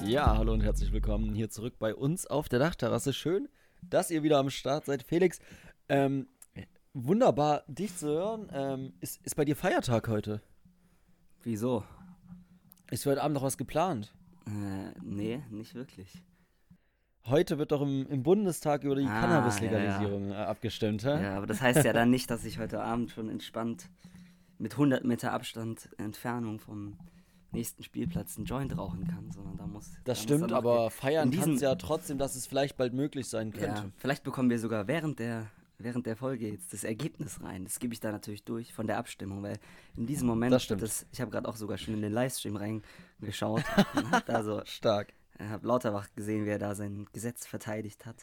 Ja, hallo und herzlich willkommen hier zurück bei uns auf der Dachterrasse. Schön, dass ihr wieder am Start seid. Felix, ähm, wunderbar, dich zu hören. Ist bei dir Feiertag heute? Wieso? Ist für heute Abend noch was geplant? Nee, nicht wirklich. Heute wird doch im Bundestag über die Ja. Cannabis-Legalisierung abgestimmt, hä? Ja, aber das heißt ja dann nicht, dass ich heute Abend schon entspannt mit 100 Meter Abstand Entfernung vom nächsten Spielplatz einen Joint rauchen kann, sondern Das da muss dann stimmt, noch aber in feiern kannst diesem, du ja trotzdem, dass es vielleicht bald möglich sein ja, könnte. vielleicht bekommen wir sogar während der Folge jetzt das Ergebnis rein. Das gebe ich da natürlich durch von der Abstimmung, weil in diesem Das Moment stimmt. ich habe gerade auch sogar schon in den Livestream reingeschaut und habe da so, Stark. habe Lauterbach gesehen, wie er da sein Gesetz verteidigt hat.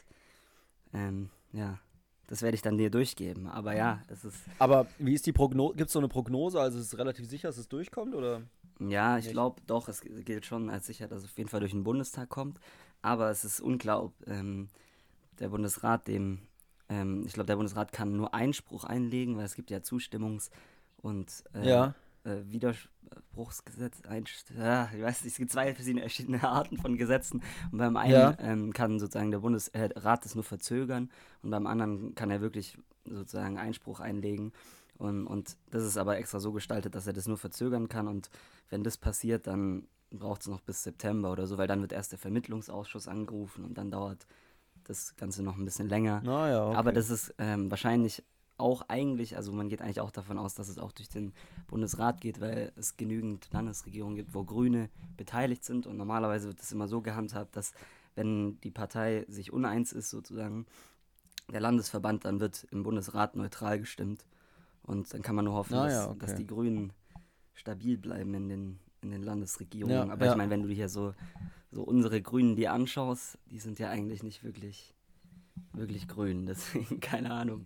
Ja, das werde ich dann dir durchgeben. Aber ja, Aber wie ist die Prognose? Gibt es so eine Prognose? Also ist es relativ sicher, dass es durchkommt, oder ja, ich nicht? glaube doch, es gilt schon als sicher, dass es auf jeden Fall durch den Bundestag kommt. Aber es ist unklar, ob der Bundesrat ich glaube, der Bundesrat kann nur Einspruch einlegen, weil es gibt ja Zustimmungs- und Ja. Widerspruchsgesetz. Ich weiß nicht, es gibt zwei verschiedene Arten von Gesetzen. Und beim einen Ja. kann sozusagen der Bundesrat es nur verzögern und beim anderen kann er wirklich sozusagen Einspruch einlegen. Und das ist aber extra so gestaltet, dass er das nur verzögern kann. Und wenn das passiert, dann braucht es noch bis September oder so, weil dann wird erst der Vermittlungsausschuss angerufen und dann dauert das Ganze noch ein bisschen länger. Naja, Aber okay. das ist wahrscheinlich auch eigentlich, also man geht eigentlich auch davon aus, dass es auch durch den Bundesrat geht, weil es genügend Landesregierungen gibt, wo Grüne beteiligt sind und normalerweise wird es immer so gehandhabt, dass wenn die Partei sich uneins ist, sozusagen der Landesverband, dann wird im Bundesrat neutral gestimmt und dann kann man nur hoffen, Naja, dass okay. die Grünen stabil bleiben in den Ja, Landesregierungen. Aber ich ja. meine, wenn du hier so unsere Grünen dir anschaust, die sind ja eigentlich nicht wirklich grün, deswegen keine Ahnung.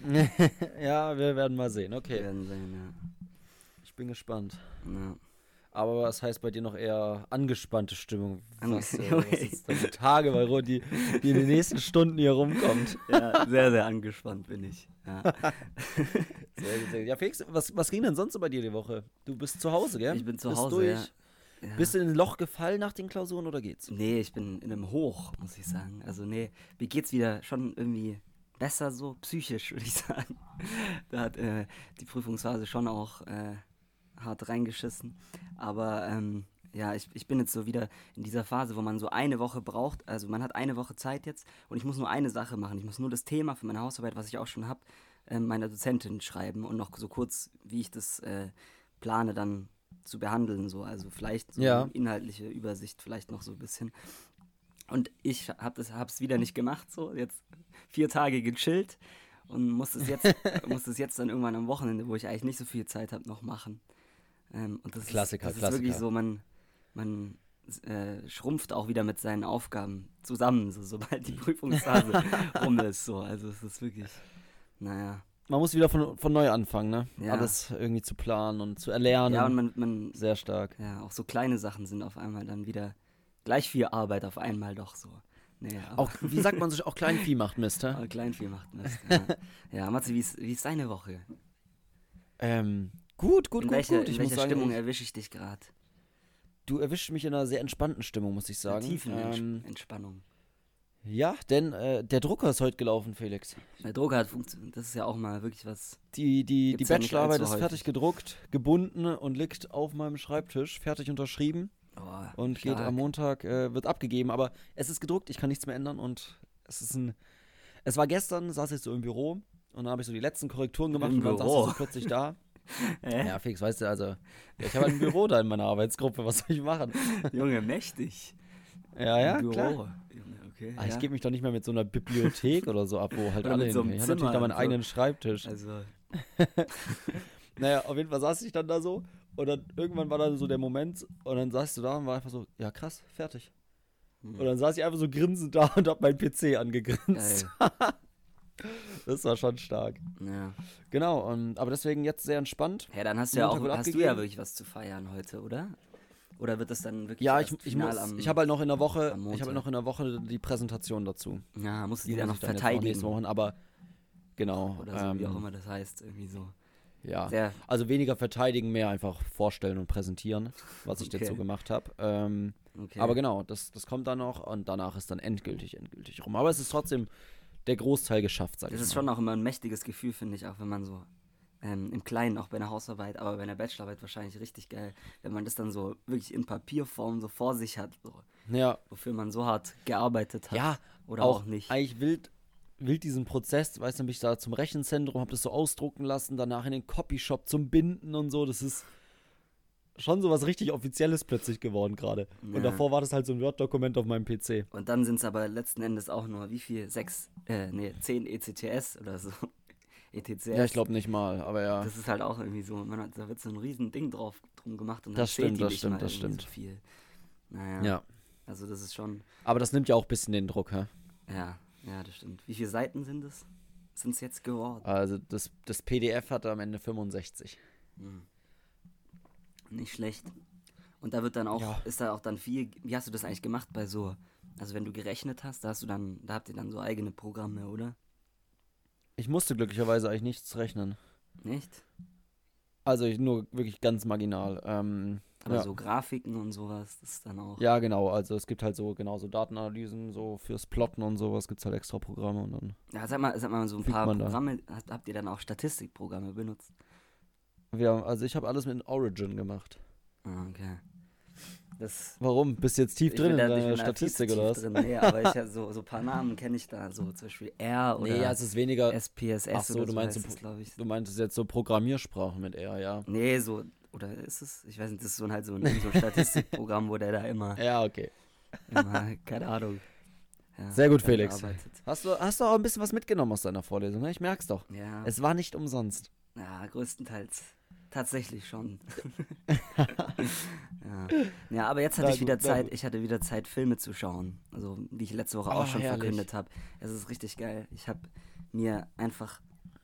Ja, wir werden mal sehen. Wir Okay, werden sehen, ich bin gespannt. ja. Aber was heißt bei dir noch eher angespannte Stimmung? Was Ja. ist da die Tage, die in den nächsten Stunden hier rumkommt? Ja, sehr, sehr angespannt bin ich. Ja. Sehr gut, sehr gut. Ja, Felix, was ging denn sonst so bei dir die Woche? Du bist zu Hause, gell? Ich bin zu Bist Hause, ja. durch. Ja. Bist du in ein Loch gefallen nach den Klausuren oder geht's? Nee, ich bin in einem Hoch, muss ich sagen. Also nee, mir geht's wieder schon irgendwie besser so, psychisch, würde ich sagen. Da hat die Prüfungsphase schon auch hart reingeschissen. Aber ja, ich bin jetzt so wieder in dieser Phase, wo man so eine Woche braucht. Also man hat eine Woche Zeit jetzt und ich muss nur eine Sache machen. Ich muss nur das Thema für meine Hausarbeit, was ich auch schon habe, meiner Dozentin schreiben und noch so kurz, wie ich das plane dann zu behandeln. So. Also vielleicht so eine Ja. inhaltliche Übersicht, vielleicht noch so ein bisschen. Und ich hab's wieder nicht gemacht, so jetzt 4 Tage gechillt und muss es jetzt dann irgendwann am Wochenende, wo ich eigentlich nicht so viel Zeit habe, noch machen. Und Klassiker, das ist wirklich Klassiker. so, man schrumpft auch wieder mit seinen Aufgaben zusammen, so, sobald die Prüfungsphase rum ist. So. Also es ist wirklich, naja, Man muss wieder von neu anfangen, ne? ja. Alles irgendwie zu planen und zu Ja, und erlernen. man, Sehr stark. ja, auch so kleine Sachen sind auf einmal dann wieder gleich viel Arbeit auf einmal doch so. Nee, aber Auch, wie sagt man sich, auch Kleinvieh macht Mist, hä? aber Kleinvieh macht Mist. Ja, ja Matze, wie ist deine Woche? Gut, gut, In gut, welcher, gut. in Ich muss welcher sagen, Stimmung erwische ich dich gerade? du erwischst mich in einer sehr entspannten Stimmung, muss ich Einer sagen. tiefen Entspannung. Ja, denn der Drucker ist heute gelaufen, Felix. Der Drucker hat funktioniert. Das ist ja auch mal wirklich was. Die Gibt's ja nicht Bachelorarbeit allzu ist fertig häufig. gedruckt, gebunden und liegt auf meinem Schreibtisch, fertig unterschrieben Oh, und geht am stark. Montag, wird abgegeben. Aber es ist gedruckt, ich kann nichts mehr ändern und es war gestern, saß ich so im Büro und dann habe ich so die letzten Korrekturen gemacht Im und dann saß er Büro. so plötzlich da. Hä? Ja, Felix, weißt du, also, ja, ich habe halt ein Büro da in meiner Arbeitsgruppe, was soll ich machen? Junge, mächtig. Ja, Im ja, klar. Büro. Junge, okay, Ah, ich ja. gebe mich doch nicht mehr mit so einer Bibliothek oder so ab, wo halt Oder alle mit so hingehen. einem Ich habe natürlich Zimmer da meinen und so. eigenen Schreibtisch. Also, Naja, auf jeden Fall saß ich dann da so und dann irgendwann war dann so der Moment und dann saß du da und war einfach so, ja krass, fertig. Und dann saß ich einfach so grinsend da und hab meinen PC angegrinst. geil. Das war schon stark. Ja. Genau, aber deswegen jetzt sehr entspannt. Ja, dann hast du Montag wird ja abgegeben. wirklich was zu feiern heute, oder? Oder wird das dann wirklich Ja, erst final ich habe halt noch in der Woche, am ich habe halt Montag? noch in der Woche die Präsentation dazu. Ja, musst du Die die dann muss noch ich dann jetzt auch nächste verteidigen. Woche, aber genau. Oder so, wie auch immer das heißt, irgendwie so. Ja, Sehr, also weniger verteidigen, mehr einfach vorstellen und präsentieren, was ich jetzt Okay. so gemacht habe. okay. Aber genau, das kommt dann noch und danach ist dann endgültig rum. Aber es ist trotzdem der Großteil geschafft, sag Das ich ist mal. schon auch immer ein mächtiges Gefühl, finde ich, auch wenn man so im Kleinen, auch bei einer Hausarbeit, aber bei einer Bachelorarbeit wahrscheinlich richtig geil, wenn man das dann so wirklich in Papierform so vor sich hat, so, Ja, wofür man so hart gearbeitet hat ja, oder auch auch nicht. eigentlich wild diesen Prozess, weißt du, bin ich da zum Rechenzentrum, habe das so ausdrucken lassen, danach in den Copyshop zum Binden und so. Das ist schon so was richtig Offizielles plötzlich geworden gerade. Und Ja. davor war das halt so ein Word-Dokument auf meinem PC. Und dann sind es aber letzten Endes auch nur, wie viel? 10 ECTS oder so. ETCS. Ja, ich glaube nicht mal, aber ja. Das ist halt auch irgendwie so, da wird so ein riesen Ding drum gemacht und dann Das zählt stimmt, die das nicht stimmt, mal das irgendwie stimmt. so viel. Naja, Ja. also das ist schon, Aber das nimmt ja auch ein bisschen den Druck, hä? ja, das stimmt. Wie viele Seiten sind es? Sind es jetzt geworden? Also das PDF hat am Ende 65. Nicht schlecht. Und da wird dann auch, Ja. ist da auch dann viel, wie hast du das eigentlich gemacht bei so, also wenn du gerechnet hast, da habt ihr dann so eigene Programme, oder? Ich musste glücklicherweise eigentlich nichts rechnen. Nicht? Also nur wirklich ganz marginal. Aber Ja. so Grafiken und sowas, das ist dann auch. Ja, genau. Also es gibt halt so Datenanalysen, so fürs Plotten und sowas gibt es halt extra Programme und dann. Ja, sag mal so ein Fügt paar man da. Programme, habt ihr dann auch Statistikprogramme benutzt? Also ich habe alles mit Origin gemacht. Ah, okay. Das, Warum? Bist du jetzt tief drin in ich deiner bin da viel zu Statistik tief oder was? drin. Nee, aber ich so ein paar Namen kenne ich da, so zum Beispiel R oder Nee, ja, es ist weniger. SPSS Ach so, oder du so meinst heißt so, es, glaube ich. du meintest jetzt so Programmiersprachen mit R, ja. Nee, so, oder ist es? Ich weiß nicht, das ist so so ein Statistikprogramm, wo der da immer, Ja, okay. keine Ahnung. Ja, Sehr gut, dran Felix. gearbeitet. Hast du auch ein bisschen was mitgenommen aus deiner Vorlesung, ne? Ich merk's doch. Ja, Es war nicht umsonst. ja, größtenteils. Tatsächlich schon. Ja. Ja, aber jetzt hatte Na ich wieder gut, na Zeit, gut. ich hatte wieder Zeit, Filme zu schauen. Also, wie ich letzte Woche Oh, auch schon herrlich. verkündet habe. Es ist richtig geil. Ich habe mir einfach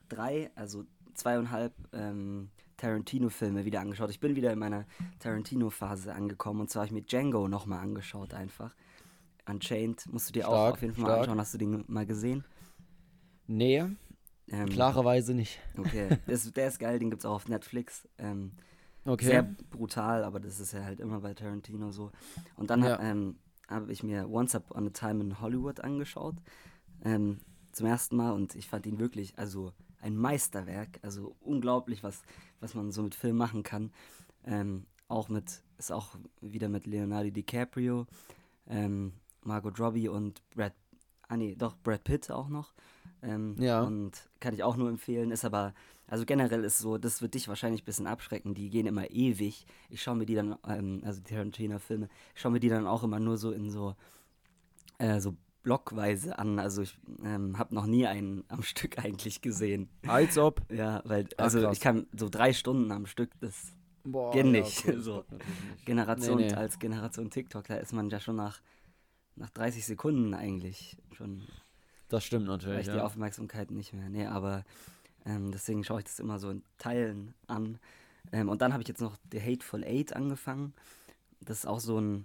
2,5 Tarantino-Filme wieder angeschaut. Ich bin wieder in meiner Tarantino-Phase angekommen. Und zwar habe ich mir Django nochmal angeschaut einfach. Unchained musst du dir auch Stark, auf jeden Fall mal stark. anschauen. Hast du den mal gesehen? Nee, klarerweise nicht. Okay, der ist geil, den gibt's auch auf Netflix. Okay. Sehr brutal, aber das ist ja halt immer bei Tarantino so. Und dann Ja. habe ich mir Once Upon a Time in Hollywood angeschaut, zum ersten Mal, und ich fand ihn wirklich, also ein Meisterwerk, also unglaublich, was man so mit Film machen kann. Ist auch wieder mit Leonardo DiCaprio, Margot Robbie und Brad Pitt auch noch. Ja. Und kann ich auch nur empfehlen, ist aber, also generell ist so, das wird dich wahrscheinlich ein bisschen abschrecken, die gehen immer ewig. Ich schaue mir die dann, also die Tarantino-Filme, ich schaue mir die dann auch immer nur so in so blockweise an. Also ich habe noch nie einen am Stück eigentlich gesehen. Als ob. Ja, weil, Ach, also krass. ich kann so 3 Stunden am Stück, das Boah, geht ja, nicht. okay, das So. geht natürlich nicht. Generation Nee, nee. als Generation TikTok, da ist man ja schon nach 30 Sekunden eigentlich schon, Das stimmt natürlich, reicht die ja. Aufmerksamkeit nicht mehr. Nee, aber deswegen schaue ich das immer so in Teilen an. Und dann habe ich jetzt noch The Hateful Eight angefangen. Das ist auch so ein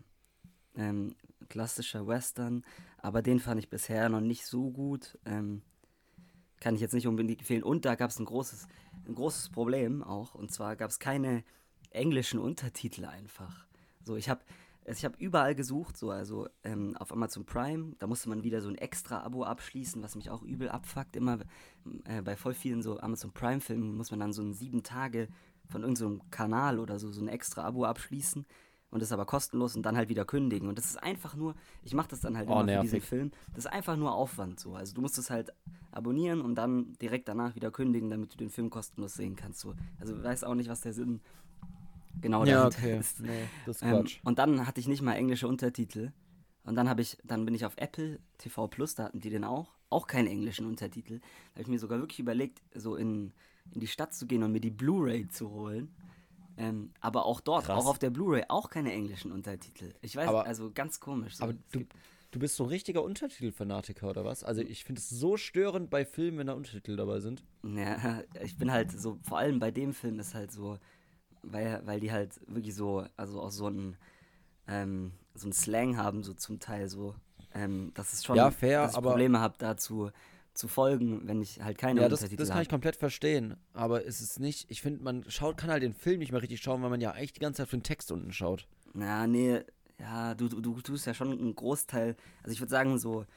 klassischer Western, aber den fand ich bisher noch nicht so gut. Kann ich jetzt nicht unbedingt empfehlen. Und da gab es ein großes Problem auch. Und zwar gab es keine englischen Untertitel einfach. So, ich hab überall gesucht, so, also auf Amazon Prime, da musste man wieder so ein extra Abo abschließen, was mich auch übel abfuckt. Immer bei voll vielen so Amazon Prime-Filmen muss man dann so ein 7 Tage von irgendeinem Kanal oder so ein extra Abo abschließen. Und das ist aber kostenlos und dann halt wieder kündigen. Und das ist einfach nur, ich mache das dann halt immer für diesen nervig. Film. Das ist einfach nur Aufwand so. Also du musst es halt abonnieren und dann direkt danach wieder kündigen, damit du den Film kostenlos sehen kannst. So. Also weiß auch nicht, was der Sinn genau Ja, dahinter okay. ist. Nee, das ist Quatsch. Und dann hatte ich nicht mal englische Untertitel. Und dann bin ich auf Apple TV Plus, da hatten die den auch keine englischen Untertitel. Da habe ich mir sogar wirklich überlegt, so in die Stadt zu gehen und mir die Blu-ray zu holen. Aber auch dort, Krass. auch auf der Blu-ray, auch keine englischen Untertitel. Ich weiß, Aber- also ganz komisch. So. Aber Es gibt- du bist so ein richtiger Untertitelfanatiker, oder was? Also ich finde es so störend bei Filmen, wenn da Untertitel dabei sind. Ja, ich bin halt so, vor allem bei dem Film ist halt so, weil die halt wirklich so, also auch so ein Slang haben, so zum Teil so, das ist schon, Ja, fair, dass ich aber- Probleme habe, da zu zu folgen, wenn ich halt keine Ja, Untertitel das kann habe. ich komplett verstehen. Aber es ist nicht, ich finde, kann halt den Film nicht mehr richtig schauen, weil man ja eigentlich die ganze Zeit für den Text unten schaut. Ja, nee, ja, du tust ja schon einen Großteil, also ich würde sagen so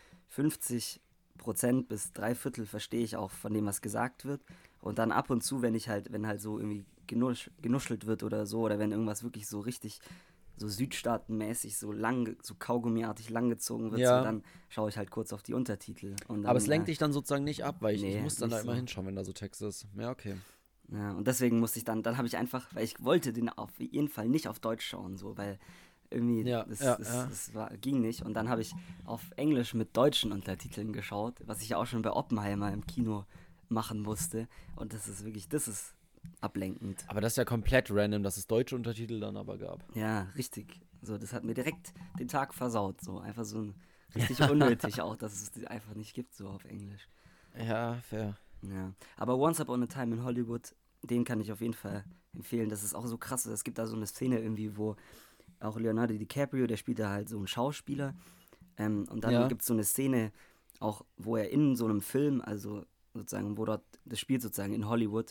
50% bis 3/4 verstehe ich auch von dem, was gesagt wird. Und dann ab und zu, wenn halt so irgendwie genuschelt wird oder so, oder wenn irgendwas wirklich so richtig so südstaatenmäßig so lang, so kaugummiartig langgezogen wird, so Ja, dann schaue ich halt kurz auf die Untertitel. Und aber es dann, lenkt dich dann sozusagen nicht ab, weil ich nee, muss dann nicht da immer so. hinschauen, wenn da so Text ist. Ja, okay. Ja, und deswegen musste ich dann habe ich einfach, weil ich wollte den auf jeden Fall nicht auf Deutsch schauen, so, weil irgendwie Ja, ja, ja. ging nicht. Und dann habe ich auf Englisch mit deutschen Untertiteln geschaut, was ich ja auch schon bei Oppenheimer im Kino machen musste. Und das ist ablenkend. Aber das ist ja komplett random, dass es deutsche Untertitel dann aber gab. Ja, richtig. So, das hat mir direkt den Tag versaut. So, einfach so ein richtig unnötig auch, dass es die einfach nicht gibt, so auf Englisch. Ja, fair. Ja. Aber Once Upon a Time in Hollywood, den kann ich auf jeden Fall empfehlen. Das ist auch so krass. Es gibt da so eine Szene irgendwie, wo auch Leonardo DiCaprio, der spielt da halt so einen Schauspieler. Und dann Ja. gibt es so eine Szene, auch wo er in so einem Film, also sozusagen, wo dort, das spielt sozusagen in Hollywood,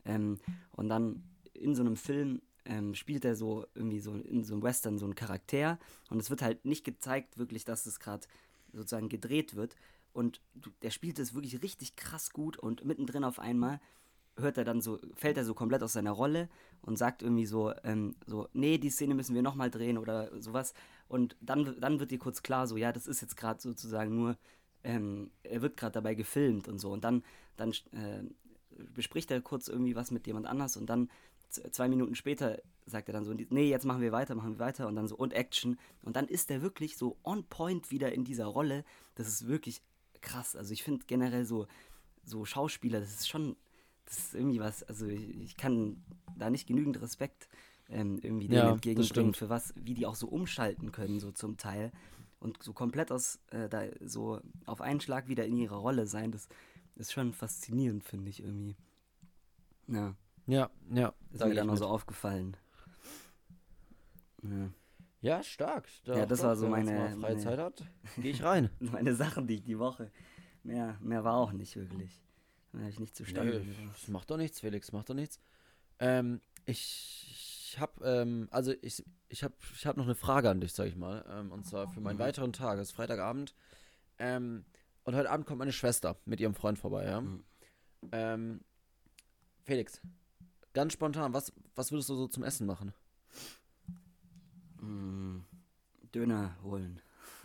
und dann in so einem Film spielt er so irgendwie so in so einem Western so einen Charakter und es wird halt nicht gezeigt wirklich, dass es gerade sozusagen gedreht wird und der spielt es wirklich richtig krass gut und mittendrin auf einmal fällt er so komplett aus seiner Rolle und sagt irgendwie so, nee, die Szene müssen wir nochmal drehen oder sowas. Und dann wird dir kurz klar, so, ja, das ist jetzt gerade sozusagen nur, er wird gerade dabei gefilmt und so. Und dann bespricht er kurz irgendwie was mit jemand anders und dann 2 Minuten später sagt er dann so, nee, jetzt machen wir weiter und dann so, und Action. Und dann ist er wirklich so on point wieder in dieser Rolle. Das ist wirklich krass. Also ich finde generell so Schauspieler, das ist irgendwie was, also ich kann da nicht genügend Respekt irgendwie denen Ja, das entgegenbringen, stimmt. wie die auch so umschalten können, so zum Teil. Und so komplett da so auf einen Schlag wieder in ihrer Rolle sein, das ist schon faszinierend, finde ich irgendwie. Ja, Ja, ist da mir gehe dann ich noch so mit. aufgefallen. Ja, Ja, stark. ja, das war so Wenn man jetzt mal freie Zeit hat, gehe ich rein. meine Sachen, die ich die Woche. Mehr war auch nicht wirklich. Mehr habe ich nicht zustande Nee, gebracht. das macht doch nichts, Felix, macht doch nichts. Ich habe, ich hab noch eine Frage an dich, sag ich mal. Und zwar für meinen Mhm. weiteren Tag. Es ist Freitagabend. Und heute Abend kommt meine Schwester mit ihrem Freund vorbei, ja. Mhm. Ähm, Felix, ganz spontan, was würdest du so zum Essen machen? Mm, Döner holen.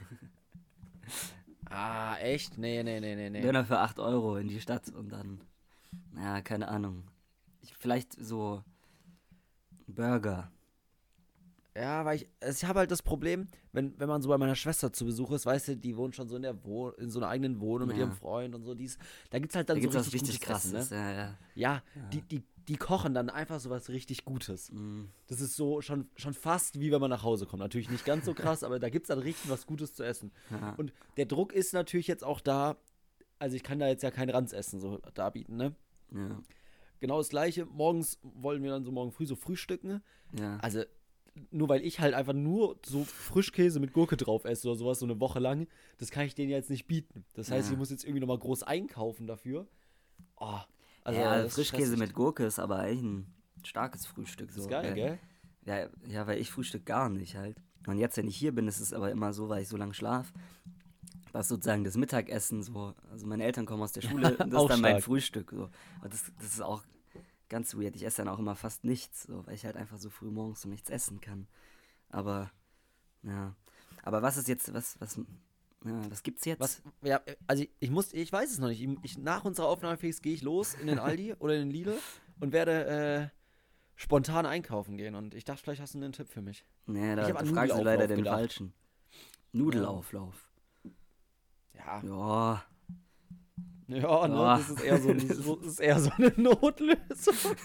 Ah, echt? Nee. Döner für 8 Euro in die Stadt und dann, ja, keine Ahnung. Vielleicht so Burger. Ja, weil ich habe halt das Problem, wenn man so bei meiner Schwester zu Besuch ist, weißt du, die wohnt schon so in so einer eigenen Wohnung mit ihrem Ja. Freund und so, da gibt's halt Da dann so gibt's was richtig richtig gutes Essen, Krasses. ne? Ja. Ja, die kochen dann einfach so was richtig Gutes. Mm, Das ist so schon fast wie wenn man nach Hause kommt. Natürlich nicht ganz so krass, aber da gibt's dann richtig was Gutes zu essen. ja. Und der Druck ist natürlich jetzt auch da, also ich kann da jetzt ja kein Ranzessen so darbieten, ne? Ja. Genau das gleiche, morgens wollen wir dann so morgen früh so frühstücken. Ja. Also nur weil ich halt einfach nur so Frischkäse mit Gurke drauf esse oder sowas so eine Woche lang, das kann ich denen jetzt nicht bieten. Das heißt, Ja. ich muss jetzt irgendwie nochmal groß einkaufen dafür. Oh, also Ja, das ist Frischkäse stressig. mit Gurke ist aber eigentlich ein starkes Frühstück. Das ist So, geil, weil, gell? ja, weil ich frühstück gar nicht halt. Und jetzt, wenn ich hier bin, ist es aber immer so, weil ich so lange schlaf, dass sozusagen das Mittagessen so, also meine Eltern kommen aus der Schule und das Auch ist dann mein stark. Frühstück. So. Und das ist auch ganz weird. Ich esse dann auch immer fast nichts, so, weil ich halt einfach so früh morgens so nichts essen kann. Aber, ja. Aber was ist jetzt, was gibt's jetzt? Ja, also ich weiß es noch nicht. Nach unserer Aufnahme, Felix, gehe ich los in den Aldi oder in den Lidl und werde spontan einkaufen gehen. Und ich dachte, vielleicht hast du einen Tipp für mich. Nee, Ich da hab an fragst du leider Nudelauflauf den gedacht. falschen. Nudelauflauf. Ja, Ja. ja, ne, Ja. das ist eher das ist eher so eine Notlösung.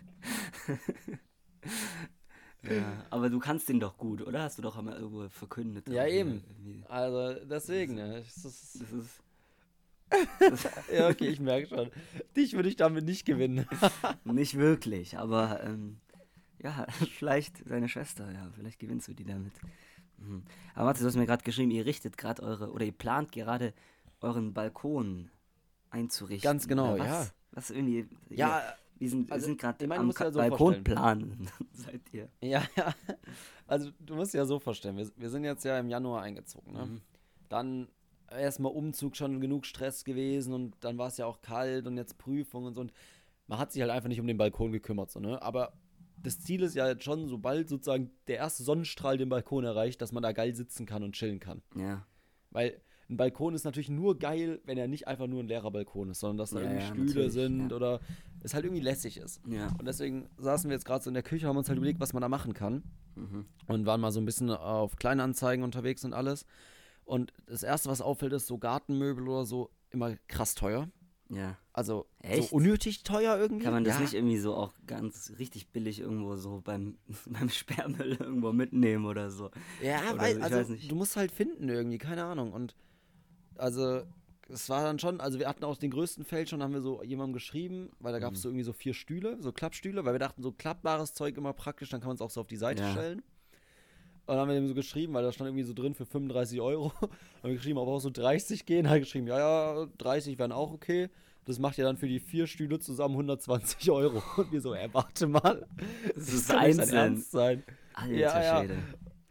Ja, aber du kannst den doch gut, oder? Hast du doch einmal irgendwo verkündet. Ja, auch, eben. irgendwie. Also deswegen, ne? Das ist. Ja, okay, ich merke schon. Dich würde ich damit nicht gewinnen. Nicht wirklich, aber ja, vielleicht seine Schwester, ja, vielleicht gewinnst du die damit. Mhm. Aber warte, du hast mir gerade geschrieben, ihr richtet gerade ihr plant gerade euren Balkon einzurichten. Ganz genau, oder was? ja. Was irgendwie. Ja, Wir sind also, gerade ich meine, du am musst dir ja so Balkon planen. Seid ihr? Ja, ja. Also du musst dir ja so vorstellen, wir sind jetzt ja im Januar eingezogen, ne? Mhm. Dann erstmal Umzug, schon genug Stress gewesen und dann war es ja auch kalt und jetzt Prüfung und so und man hat sich halt einfach nicht um den Balkon gekümmert, so, ne? Aber das Ziel ist ja jetzt schon, sobald sozusagen der erste Sonnenstrahl den Balkon erreicht, dass man da geil sitzen kann und chillen kann. Ja. Weil ein Balkon ist natürlich nur geil, wenn er nicht einfach nur ein leerer Balkon ist, sondern dass da Ja, irgendwie ja, Stühle natürlich, sind ja. oder es halt irgendwie lässig ist. Ja. Und deswegen saßen wir jetzt gerade so in der Küche, haben uns halt überlegt, was man da machen kann. Mhm. Und waren mal so ein bisschen auf Kleinanzeigen unterwegs und alles. Und das Erste, was auffällt, ist so Gartenmöbel oder so immer krass teuer. Ja. Also Echt? so unnötig teuer irgendwie. Kann man das ja. nicht irgendwie so auch ganz richtig billig irgendwo so beim Sperrmüll irgendwo mitnehmen oder so? Ja, Oder weil, ich also weiß nicht. du musst halt finden irgendwie, keine Ahnung. Und also es war dann schon, also wir hatten aus dem größten Feld schon, haben wir so jemandem geschrieben, weil da gab es so irgendwie so 4 Stühle, so Klappstühle, weil wir dachten, so klappbares Zeug immer praktisch, dann kann man es auch so auf die Seite Ja. stellen. Und dann haben wir dem so geschrieben, weil da stand irgendwie so drin für 35 Euro. Haben wir geschrieben, ob auch so 30 gehen. Hat er geschrieben, ja, 30 wären auch okay. Das macht ja dann für die 4 Stühle zusammen 120 Euro. Und wir so, warte mal. Das ist kann nicht dein einzeln. Ernst sein. Alter Ja. Schwede.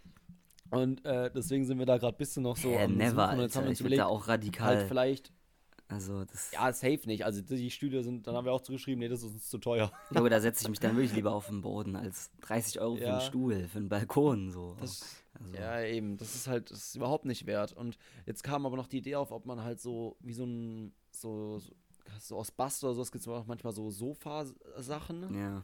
Und deswegen sind wir da gerade ein bisschen noch so am Never, Suchen. Und jetzt haben wir Alter. uns Ich bin da überlegt, auch radikal. halt vielleicht, Also das. ja, safe nicht. Also die Stühle sind, dann haben wir auch zugeschrieben, nee, das ist uns zu teuer. Junge, da setze ich mich dann wirklich lieber auf den Boden als 30 Euro für Ja. einen Stuhl, für einen Balkon. So. Das, Also, ja, eben, das ist überhaupt nicht wert. Und jetzt kam aber noch die Idee auf, ob man halt so, wie so ein, so aus Bast oder sowas gibt es auch manchmal so Sofasachen. ja.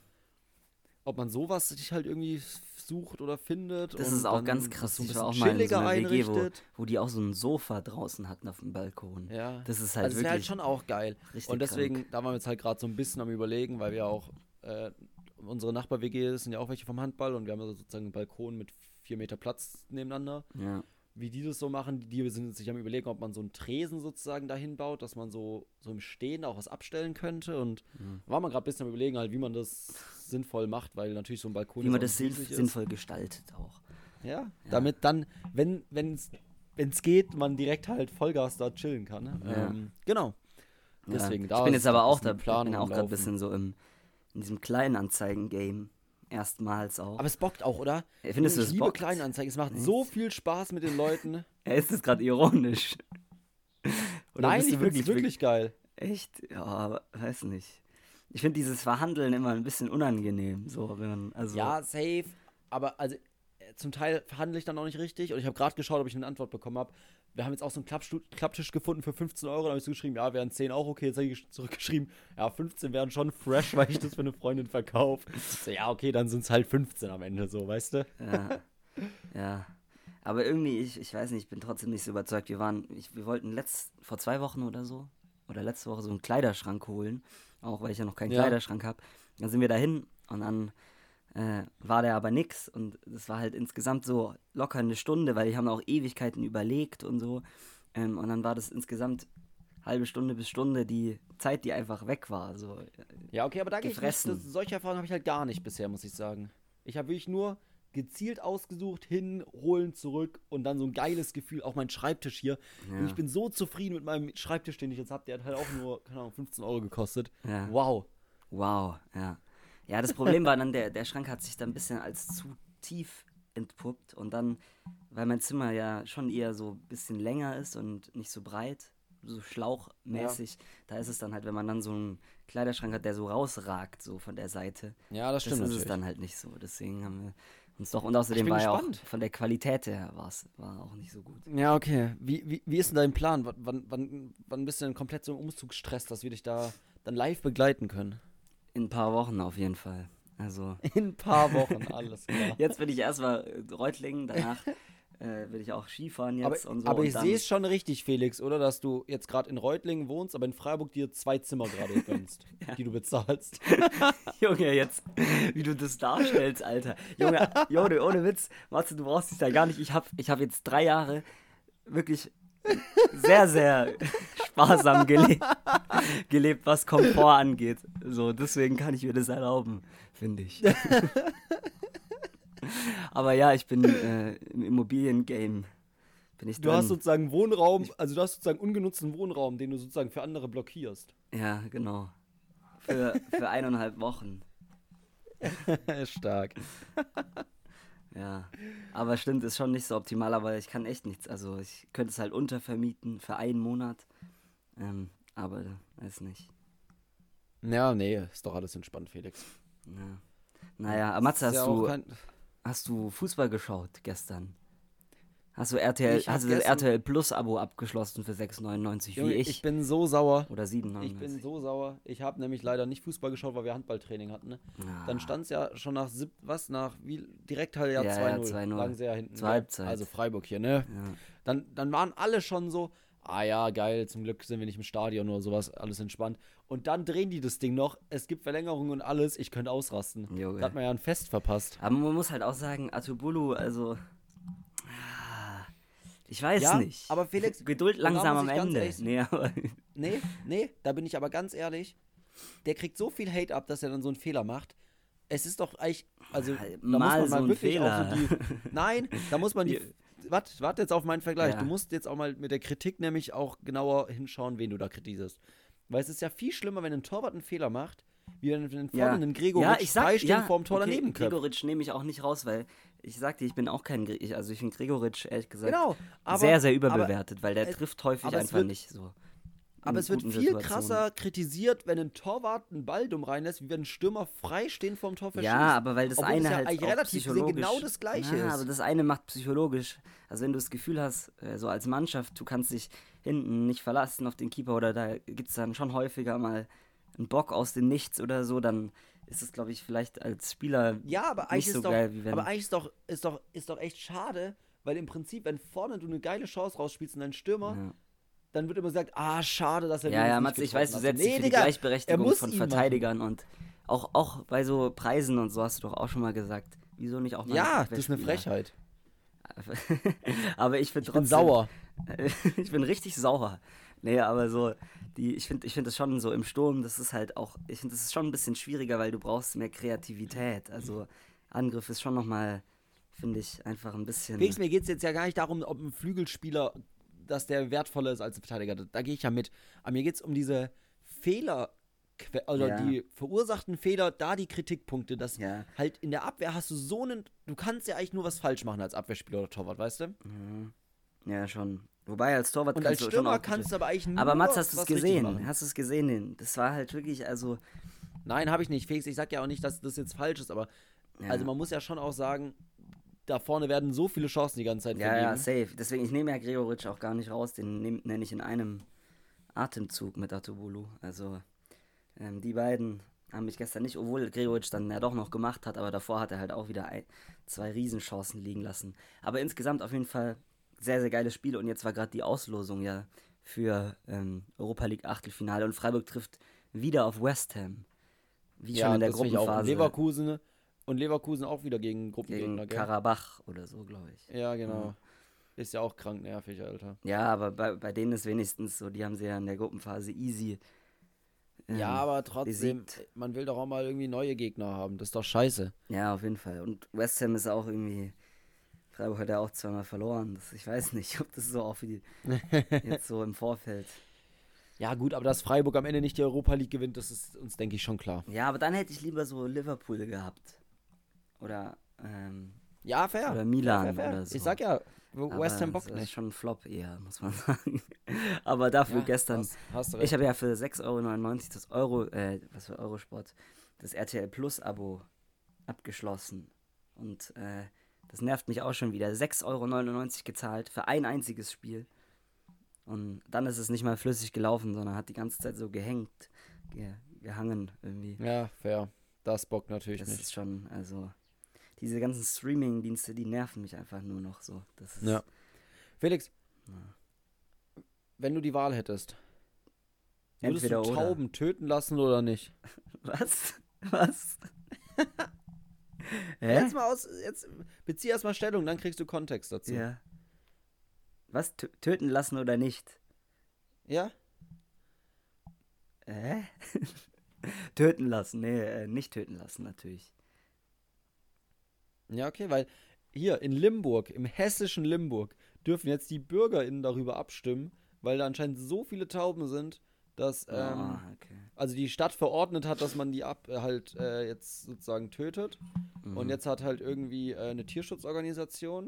Ob man sowas sich halt irgendwie sucht oder findet. Das und ist auch dann ganz das krass. so ein Ich bisschen war auch mal in so chilliger einer WG, einrichtet. wo die auch so ein Sofa draußen hatten auf dem Balkon. Ja. Das ist halt Also es wäre halt wirklich schon auch geil. richtig Und deswegen, krank. da waren wir jetzt halt gerade so ein bisschen am Überlegen, weil wir auch, unsere Nachbar-WG sind ja auch welche vom Handball und wir haben also sozusagen einen Balkon mit 4 Meter Platz nebeneinander. Ja. Wie die das so machen, die sind sich am Überlegen, ob man so einen Tresen sozusagen dahin baut, dass man so im Stehen auch was abstellen könnte. Und war man gerade ein bisschen am Überlegen, halt, wie man das sinnvoll macht, weil natürlich so ein Balkon Wie man jetzt das auch riesig ist. sinnvoll gestaltet auch. Ja, damit dann, wenn es geht, man direkt halt Vollgas da chillen kann. Ne? Ja. Genau. Deswegen, ja. da Ich bin ist jetzt aber ein auch bisschen da, die Planung bin auch am gerade ein Laufen. bisschen so in diesem Kleinanzeigen-Game. Erstmals auch. Aber es bockt auch, oder? Findest du, ich es liebe bockt? Kleinanzeigen. Es macht Echt? so viel Spaß mit den Leuten. Ist das gerade ironisch? Oder Nein, bist ich du finde es wirklich geil. Echt? Ja, aber weiß nicht. Ich finde dieses Verhandeln immer ein bisschen unangenehm. So, wenn man, also, Ja, safe. Aber also zum Teil verhandle ich dann auch nicht richtig. Und ich habe gerade geschaut, ob ich eine Antwort bekommen habe. Wir haben jetzt auch so einen Klapptisch gefunden für 15 Euro. Da habe ich so geschrieben, ja, wären 10 auch okay. Jetzt habe ich zurückgeschrieben, ja, 15 wären schon fresh, weil ich das für eine Freundin verkaufe. So, ja, okay, dann sind es halt 15 am Ende so, weißt du? Ja. Ja. Aber irgendwie, ich weiß nicht, ich bin trotzdem nicht so überzeugt. Wir wollten vor 2 Wochen oder so, oder letzte Woche so einen Kleiderschrank holen. Auch weil ich ja noch keinen Ja. Kleiderschrank habe. Dann sind wir dahin und dann war der aber nix. Und das war halt insgesamt so locker eine Stunde, weil die haben auch Ewigkeiten überlegt und so. Und dann war das insgesamt halbe Stunde bis Stunde die Zeit, die einfach weg war. So. Ja, okay, aber da gehe ich nicht. Gefressen. Solche Erfahrungen habe ich halt gar nicht bisher, muss ich sagen. Ich habe wirklich nur gezielt ausgesucht, hin, holen, zurück und dann so ein geiles Gefühl. Auch mein Schreibtisch hier. Ja. Und ich bin so zufrieden mit meinem Schreibtisch, den ich jetzt habe. Der hat halt auch nur, keine Ahnung, 15 Euro gekostet. Ja. Wow. Wow, ja. Ja, das Problem war dann, der Schrank hat sich dann ein bisschen als zu tief entpuppt und dann, weil mein Zimmer ja schon eher so ein bisschen länger ist und nicht so breit, so schlauchmäßig, da ist es dann halt, wenn man dann so einen Kleiderschrank hat, der so rausragt, so von der Seite, Ja, das das stimmt ist natürlich. es dann halt nicht so. Deswegen haben wir uns doch, und außerdem Ich bin war ja auch gespannt. von der Qualität her war auch nicht so gut. Ja, okay. Wie ist denn dein Plan? Wann bist du denn komplett so im Umzugsstress, dass wir dich da dann live begleiten können? In ein paar Wochen auf jeden Fall. Also, In ein paar Wochen, alles klar. jetzt bin ich erstmal Reutlingen, danach will ich auch Skifahren jetzt und so. Aber und ich dann- sehe es schon richtig, Felix, oder? Dass du jetzt gerade in Reutlingen wohnst, aber in Freiburg dir 2 Zimmer gerade gönnst, Ja. die du bezahlst. Junge, jetzt, wie du das darstellst, Alter. Junge, ohne Witz, Matze, du brauchst dich da gar nicht. Ich hab jetzt 3 Jahre wirklich sehr, sehr sparsam gelebt, was Komfort angeht. So, deswegen kann ich mir das erlauben, finde ich. Aber ja, ich bin im Immobilien-Game bin ich Du hast drin. sozusagen Wohnraum, also du hast sozusagen ungenutzten Wohnraum, den du sozusagen für andere blockierst. Ja, genau. Für 1,5 Wochen. Stark. Ja. Aber stimmt, ist schon nicht so optimal, aber ich kann echt nichts. Also ich könnte es halt untervermieten für einen Monat. Aber weiß nicht. Ja, nee, ist doch alles entspannt, Felix. Ja. Naja, aber Matze, Ist ja auch kein... hast du Fußball geschaut gestern? Hast du RTL, Ich hab hast du das gestern- RTL Plus Abo abgeschlossen für 6,99 Junge, wie ich ich? bin so sauer. Oder Ich bin 7,99. so sauer. Ich habe nämlich leider nicht Fußball geschaut, weil wir Handballtraining hatten. Ne? Dann stand es ja schon direkt halt ja Ja, 2-0. 2-0. Lagen sie ja hinten. Zur gell? Halbzeit. Also Freiburg hier, ne? Ja. Dann waren alle schon so, ah ja, geil, zum Glück sind wir nicht im Stadion oder sowas, alles entspannt. Und dann drehen die das Ding noch, es gibt Verlängerung und alles, ich könnte ausrasten. Junge. Da hat man ja ein Fest verpasst. Aber man muss halt auch sagen, Atubulu, also. Ich weiß Ja, nicht. aber Felix, Geduld und da langsam muss am ich ganz Ende. ehrlich- Nee, aber Nee, da bin ich aber ganz ehrlich, der kriegt so viel Hate ab, dass er dann so einen Fehler macht. Es ist doch eigentlich, also da mal muss so man ein mal wirklich Fehler. auch so Nein, da muss man warte jetzt auf meinen Vergleich. Ja. Du musst jetzt auch mal mit der Kritik nämlich auch genauer hinschauen, wen du da kritisierst. Weil es ist ja viel schlimmer, wenn ein Torwart einen Fehler macht, wie wenn vorne ein Gregoritsch freistehend vorm Tor daneben köpft. Gregoritsch nehme ich auch nicht raus, weil ich sagte, ich bin auch kein also ich finde Gregoritsch ehrlich gesagt Genau, aber, sehr, sehr überbewertet, weil der es- trifft häufig aber es einfach wird- nicht so. aber in es wird guten viel Situationen. krasser kritisiert, wenn ein Torwart einen Ball dumm reinlässt, wie wenn ein Stürmer freistehend vorm Tor verschießt. Ja, aber weil das Obwohl eine ja halt eigentlich auch relativ gesehen psychologisch genau das Gleiche ja, ist. aber das eine macht psychologisch. Also wenn du das Gefühl hast, so als Mannschaft, du kannst dich hinten nicht verlassen auf den Keeper oder da gibt es dann schon häufiger mal einen Bock aus dem Nichts oder so, dann ist es, glaube ich, vielleicht als Spieler Ja, aber nicht eigentlich so ist doch, geil, wie wenn... aber eigentlich ist doch echt schade, weil im Prinzip, wenn vorne du eine geile Chance rausspielst und dein Stürmer, Ja. dann wird immer gesagt, schade, dass er Ja, den ja, jetzt Matze, nicht ich weiß, du getroffen setzt hat. dich für die Digga, er Gleichberechtigung muss von ihn Verteidigern und auch bei so Preisen und so hast du doch auch schon mal gesagt. Wieso nicht auch mal Ja, einen das ist eine Abwehrspieler? Frechheit. Aber ich finde Ich bin trotzdem... sauer. Ich bin richtig sauer. Nee, aber so, ich finde das schon so im Sturm, das ist halt auch, ich finde, das ist schon ein bisschen schwieriger, weil du brauchst mehr Kreativität. Also Angriff ist schon nochmal, finde ich, einfach ein bisschen... Felix, mir geht es jetzt ja gar nicht darum, ob ein Flügelspieler, dass der wertvoller ist als ein Verteidiger. Da gehe ich ja mit. Aber mir geht es um diese Fehler, also Ja. die verursachten Fehler, da die Kritikpunkte, dass Ja. halt in der Abwehr hast du so einen, du kannst ja eigentlich nur was falsch machen als Abwehrspieler oder Torwart, weißt du? Ja, schon. Wobei als Torwart Und kannst als du schon Stürmer auch kannst du aber eigentlich nur Aber Mats, hast du es was richtig gesehen? machen. Hast du es gesehen? Das war halt wirklich, also... Nein, habe ich nicht, Felix. Ich sag ja auch nicht, dass das jetzt falsch ist, aber Ja. also man muss ja schon auch sagen, da vorne werden so viele Chancen die ganze Zeit Ja, ja, vergeben. safe. Deswegen, ich nehme ja Gregoritsch auch gar nicht raus. Den nenne ich in einem Atemzug mit Atubulu. Also, die beiden haben mich gestern nicht, obwohl Gregoritsch dann ja doch noch gemacht hat, aber davor hat er halt auch wieder zwei Riesenchancen liegen lassen. Aber insgesamt auf jeden Fall sehr, sehr geiles Spiel. Und jetzt war gerade die Auslosung ja für Europa League Achtelfinale und Freiburg trifft wieder auf West Ham. Wie schon in der das finde ich auch. Gruppenphase Und Leverkusen auch wieder gegen Gruppengegner, gegen gell? Karabach oder so, glaube ich. Ja, genau. Ist ja auch krank nervig, Alter. Ja, aber bei denen ist wenigstens so, die haben sie ja in der Gruppenphase easy. Ja, aber trotzdem, besiegt. man will doch auch mal irgendwie neue Gegner haben. Das ist doch scheiße. Ja, auf jeden Fall. Und West Ham ist auch irgendwie. Freiburg hat ja auch zweimal verloren. Ich weiß nicht, ob das so auch für die jetzt so im Vorfeld. Ja, gut, aber dass Freiburg am Ende nicht die Europa League gewinnt, das ist uns, denke ich, schon klar. Ja, aber dann hätte ich lieber so Liverpool gehabt. Oder, Ja, fair. Oder Milan fair. oder so. Ich sag ja, West Ham aber bockt das ist nicht. schon ein Flop eher, muss man sagen. Aber dafür Ja, gestern. hast du recht. Ich habe ja für 6,99 € was für Eurosport, das RTL Plus Abo abgeschlossen. Und das nervt mich auch schon wieder. 6,99 € gezahlt für ein einziges Spiel. Und dann ist es nicht mal flüssig gelaufen, sondern hat die ganze Zeit so gehängt, gehangen irgendwie. Ja, fair. Das bockt natürlich Das nicht. ist schon, also, diese ganzen Streaming-Dienste, die nerven mich einfach nur noch so. Das ist, Ja. Felix, wenn du die Wahl hättest, würdest Entweder du oder. Tauben töten lassen oder nicht? Was? Was? Hä? Jetzt bezieh erstmal Stellung, dann kriegst du Kontext dazu. Ja. Was? Töten lassen oder nicht? Ja? Töten lassen. Nee, nicht töten lassen, natürlich. Ja, okay, weil hier in Limburg, im hessischen Limburg, dürfen jetzt die BürgerInnen darüber abstimmen, weil da anscheinend so viele Tauben sind, dass Okay. also die Stadt verordnet hat, dass man die jetzt sozusagen tötet. Und jetzt hat halt irgendwie eine Tierschutzorganisation,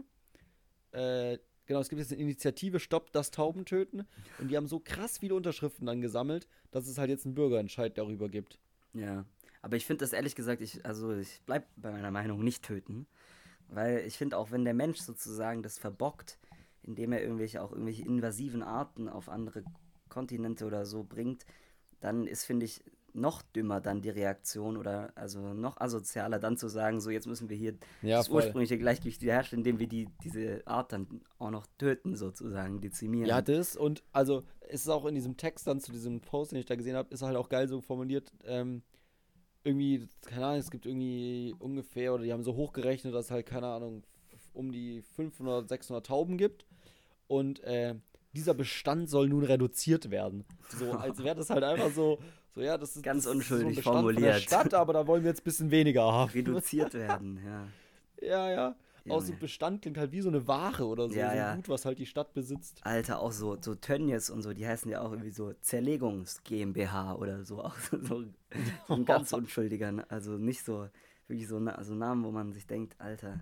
genau, es gibt jetzt eine Initiative, Stoppt das Taubentöten. Und die haben so krass viele Unterschriften dann gesammelt, dass es halt jetzt einen Bürgerentscheid darüber gibt. Ja, aber ich finde das ehrlich gesagt, ich bleib bei meiner Meinung, nicht töten. Weil ich finde auch, wenn der Mensch sozusagen das verbockt, indem er irgendwelche invasiven Arten auf andere Kontinente oder so bringt, dann ist, finde ich, noch dümmer dann die Reaktion oder also noch asozialer dann zu sagen, so jetzt müssen wir hier Ja, das voll. ursprüngliche Gleichgewicht wiederherstellen, indem wir diese Art dann auch noch töten sozusagen, dezimieren. Ja, das und also es ist auch in diesem Text dann zu diesem Post, den ich da gesehen habe, ist halt auch geil so formuliert, irgendwie, keine Ahnung, es gibt irgendwie ungefähr, oder die haben so hochgerechnet, dass es halt, keine Ahnung, um die 500, 600 Tauben gibt und dieser Bestand soll nun reduziert werden. So, als wäre das halt einfach so, ja, das ist Ganz das ist unschuldig so ein Bestand von der formuliert. Stadt, aber da wollen wir jetzt ein bisschen weniger haben. Reduziert werden, ja. Ja, ja. Auch so Junge. Bestand klingt halt wie so eine Ware oder so, Ja, so ein ja. Gut, was halt die Stadt besitzt. Alter, auch so Tönnies und so, die heißen ja auch irgendwie so Zerlegungs GmbH oder so. Auch so ein ganz unschuldiger, also nicht so, wirklich so also Namen, wo man sich denkt, Alter,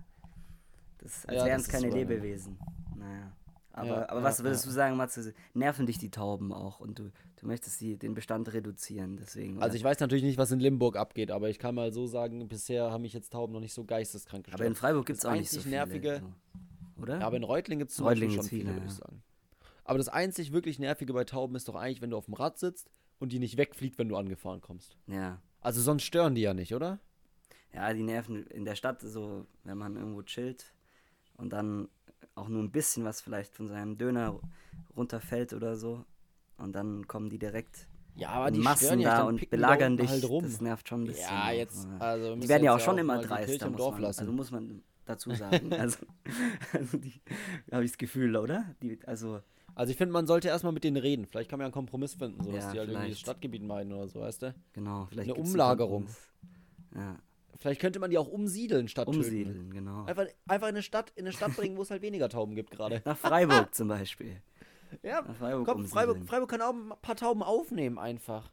als Ja, wären das es ist keine so, Lebewesen. Naja. Ja, Aber ja, was würdest ja. du sagen, Matze? Nerven dich die Tauben auch und du möchtest den Bestand reduzieren, deswegen. Also Oder? ich weiß natürlich nicht, was in Limburg abgeht, aber ich kann mal so sagen, bisher haben mich jetzt Tauben noch nicht so geisteskrank Aber in gestört. Freiburg gibt es Das auch nicht so einzig viele. Nervige, So. Oder? ja, aber in Reutlingen gibt es zum Reutlingen Beispiel schon gibt's viele, viele, würde ich ja. sagen. Aber das einzig wirklich Nervige bei Tauben ist doch eigentlich, wenn du auf dem Rad sitzt und die nicht wegfliegt, wenn du angefahren kommst. Ja. Also sonst stören die ja nicht, oder? Ja, die nerven in der Stadt, so, wenn man irgendwo chillt und dann auch nur ein bisschen was vielleicht von seinem Döner runterfällt oder so. Und dann kommen die direkt Ja, aber in die Massen stören ja nicht, da dann und picken die da belagern unten dich. halt rum. Das nervt schon ein bisschen. Ja, auch, jetzt, also wir die müssen werden ja jetzt auch schon auch immer mal die Kirche dreister, im Dorf also lassen. muss man dazu sagen. Also die habe ich das Gefühl, oder? Also Also ich finde, man sollte erstmal mit denen reden. Vielleicht kann man ja einen Kompromiss finden, so dass Ja, die halt irgendwie das vielleicht. Stadtgebiet meiden oder so, weißt du? genau, vielleicht Eine gibt's einen Umlagerung. Kompromiss. Ja, Vielleicht könnte man die auch umsiedeln statt töten. umsiedeln, genau. Einfach in eine Stadt bringen, wo es halt weniger Tauben gibt gerade. Nach Freiburg zum Beispiel. Ja, Nach Freiburg komm, umsiedeln. Freiburg kann auch ein paar Tauben aufnehmen einfach.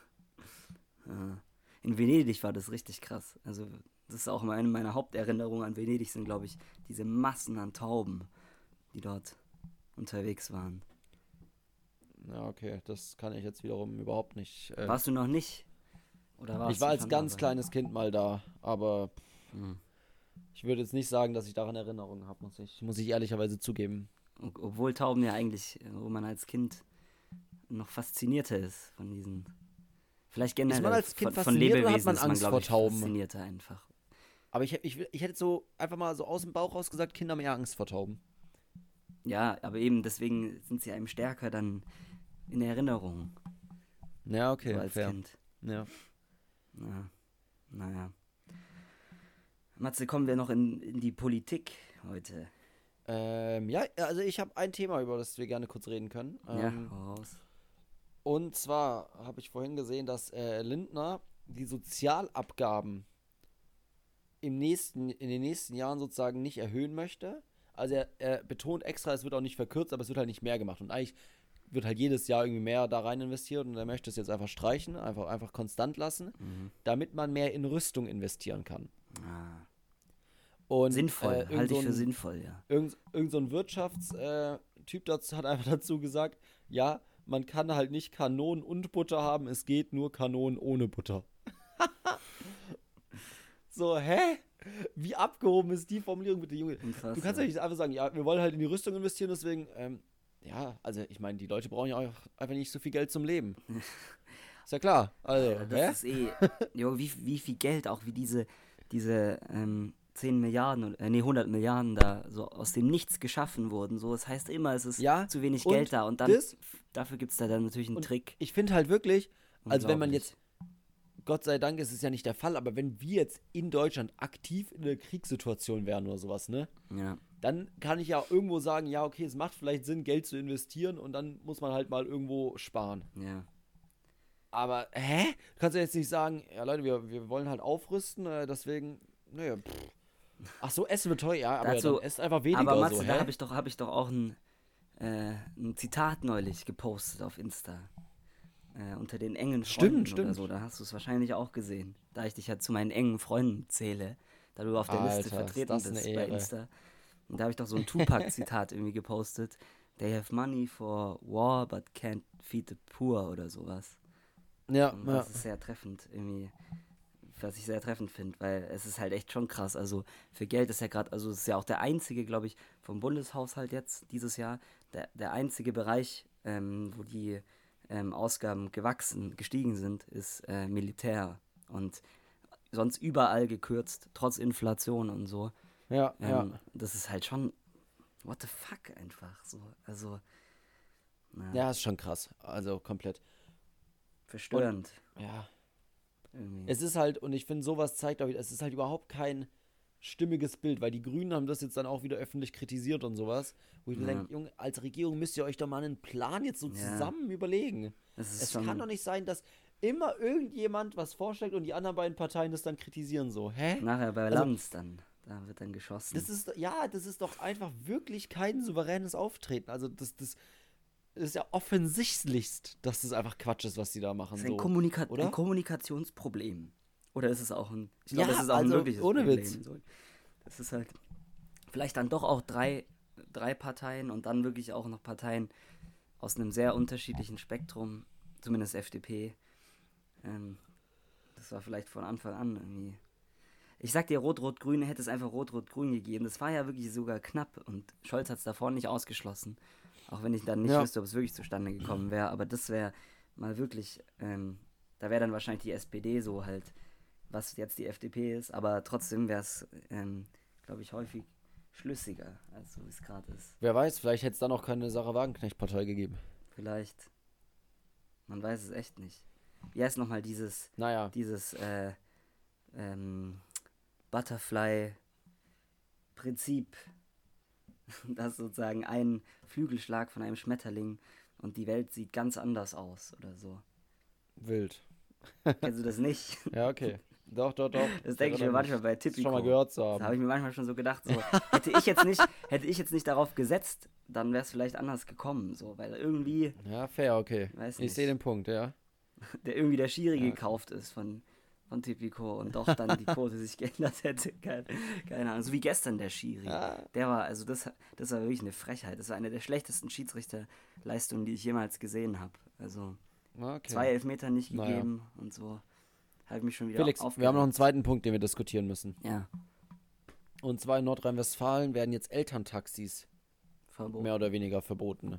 Ja. In Venedig war das richtig krass. Also, das ist auch eine meiner Haupterinnerungen an Venedig, sind, glaube ich, diese Massen an Tauben, die dort unterwegs waren. Ja, okay, das kann ich jetzt wiederum überhaupt nicht. Warst du noch nicht? Oder warst Ich war du als schon ganz dabei? kleines Kind mal da, aber Hm. ich würde jetzt nicht sagen, dass ich daran Erinnerungen habe, muss ich ehrlicherweise zugeben. Obwohl Tauben ja eigentlich, wo man als Kind noch faszinierter ist von diesen. Vielleicht generell man als Kind von fasziniert oder hat Lebewesen man ist man, Angst glaube vor ich, Tauben? faszinierter einfach. Aber ich hätte so einfach mal so aus dem Bauch raus gesagt, Kinder haben eher Angst vor Tauben. Ja, aber eben deswegen sind sie einem stärker dann in Erinnerung, Ja, okay, so als fair. Kind. Ja. Ja, naja. Matze, kommen wir noch in die Politik heute. Ja, also ich habe ein Thema, über das wir gerne kurz reden können. Ja, hau raus. Und zwar habe ich vorhin gesehen, dass Lindner die Sozialabgaben in den nächsten Jahren sozusagen nicht erhöhen möchte. Also er betont extra, es wird auch nicht verkürzt, aber es wird halt nicht mehr gemacht. Und eigentlich wird halt jedes Jahr irgendwie mehr da rein investiert und er möchte es jetzt einfach streichen, einfach konstant lassen, damit man mehr in Rüstung investieren kann. Ah, Und, sinnvoll, irgend halte so ich für ein- sinnvoll, ja. Irgend so ein Wirtschaftstyp hat einfach dazu gesagt, ja, man kann halt nicht Kanonen und Butter haben, es geht nur Kanonen ohne Butter. So, hä? Wie abgehoben ist die Formulierung bitte, Junge? Unfassbar. Du kannst ja nicht einfach sagen, ja, wir wollen halt in die Rüstung investieren, deswegen, ja, also ich meine, die Leute brauchen ja auch einfach nicht so viel Geld zum Leben. Ist ja klar. Also, hä? Das ist jo, wie viel Geld, auch wie diese 10 Milliarden, 100 Milliarden da so aus dem Nichts geschaffen wurden. So, das heißt immer, es ist Ja, zu wenig und Geld da und dann das- dafür gibt es da dann natürlich einen Und Trick. ich finde halt wirklich, also wenn man Unglaublich. jetzt, Gott sei Dank ist es ja nicht der Fall, aber wenn wir jetzt in Deutschland aktiv in einer Kriegssituation wären oder sowas, ne? Ja, Dann kann ich ja irgendwo sagen, ja, okay, es macht vielleicht Sinn, Geld zu investieren und dann muss man halt mal irgendwo sparen. ja. Aber, Du kannst ja jetzt nicht sagen, ja Leute, wir wollen halt aufrüsten, deswegen, naja, Ach so, Essen wird teuer, ja, aber Dazu, dann esst einfach weniger aber Matze, so, da hä? hab ich doch auch ein Zitat neulich gepostet auf Insta. Unter den engen Stimmt, Freunden oder stimmt. so. Da hast du es wahrscheinlich auch gesehen. Da ich dich ja zu meinen engen Freunden zähle, da du auf der Liste Alter, ist vertreten das eine bist bei Ehre. Insta. Und da habe ich doch so ein Tupac-Zitat irgendwie gepostet. They have money for war, but can't feed the poor oder sowas. Ja, Und ja. das ist sehr treffend, irgendwie, was ich sehr treffend finde, weil es ist halt echt schon krass. Also für Geld ist ja gerade, also es ist ja auch der einzige, glaube ich, vom Bundeshaushalt jetzt dieses Jahr, der einzige Bereich, wo die Ausgaben gestiegen sind, ist Militär. Und sonst überall gekürzt, trotz Inflation und so. Ja, ja. Das ist halt schon, what the fuck einfach so. Also, na, Ja, ist schon krass. Also komplett. Und verstörend ja, irgendwie. es ist halt, und ich finde, sowas zeigt auch wieder, es ist halt überhaupt kein stimmiges Bild, weil die Grünen haben das jetzt dann auch wieder öffentlich kritisiert und sowas. Wo ich mir Ja, denke, Junge, als Regierung müsst ihr euch doch mal einen Plan jetzt so ja, zusammen überlegen. es ist Es kann doch schon nicht sein, dass immer irgendjemand was vorschlägt und die anderen beiden Parteien das dann kritisieren so. Hä? nachher bei Also, Lanz dann. Da wird dann geschossen. das ist doch einfach wirklich kein souveränes Auftreten. Also das ist ja offensichtlichst, dass das einfach Quatsch ist, was die da Das machen, ist so. Ein Oder? Kommunikationsproblem. Oder ist es auch ich glaube, es Ja, ist auch ein also wirkliches ohne Witz. Problem. So, das ist halt vielleicht dann doch auch drei Parteien und dann wirklich auch noch Parteien aus einem sehr unterschiedlichen Spektrum, zumindest FDP. Ähm, Das war vielleicht von Anfang an irgendwie. Ich sag dir, Rot-Rot-Grün hätte es einfach Rot-Rot-Grün gegeben. Das war ja wirklich sogar knapp und Scholz hat es davor nicht ausgeschlossen. Auch wenn ich dann nicht Ja. wüsste, ob es wirklich zustande gekommen wäre. Aber das wäre mal wirklich, da wäre dann wahrscheinlich die SPD so halt, was jetzt die FDP ist. Aber trotzdem wäre es, glaube ich, häufig schlüssiger, als so wie es gerade ist. Wer weiß, vielleicht hätte es dann auch keine Sarah Wagenknecht-Partei gegeben. Vielleicht, man weiß es echt nicht. Wie heißt nochmal Naja. dieses Butterfly-Prinzip, dass sozusagen ein Flügelschlag von einem Schmetterling und die Welt sieht ganz anders aus oder so. Wild. Kennst du das nicht? Ja, okay. Doch, doch, doch. Das denke ich mir manchmal bei Das schon Tipico. mal gehört zu Da habe haben. ich mir manchmal schon so gedacht, so, hätte ich jetzt nicht darauf gesetzt, dann wäre es vielleicht anders gekommen, so, weil irgendwie, Ja, fair, okay. weiß Ich sehe nicht, den Punkt, ja. der Schiri Ja, okay. gekauft ist von Tipico und doch dann die Quote sich geändert hätte. Keine Ahnung. So wie gestern der Schiri. Ja, Der war, also das war wirklich eine Frechheit. Das war eine der schlechtesten Schiedsrichterleistungen, die ich jemals gesehen habe. Also okay. 2 Elfmeter nicht Naja. gegeben und so. Habe ich mich schon wieder Felix, wir haben noch einen aufgeregt. zweiten Punkt, den wir diskutieren müssen. Ja, Und zwar in Nordrhein-Westfalen werden jetzt Elterntaxis Verbot. mehr oder weniger verboten.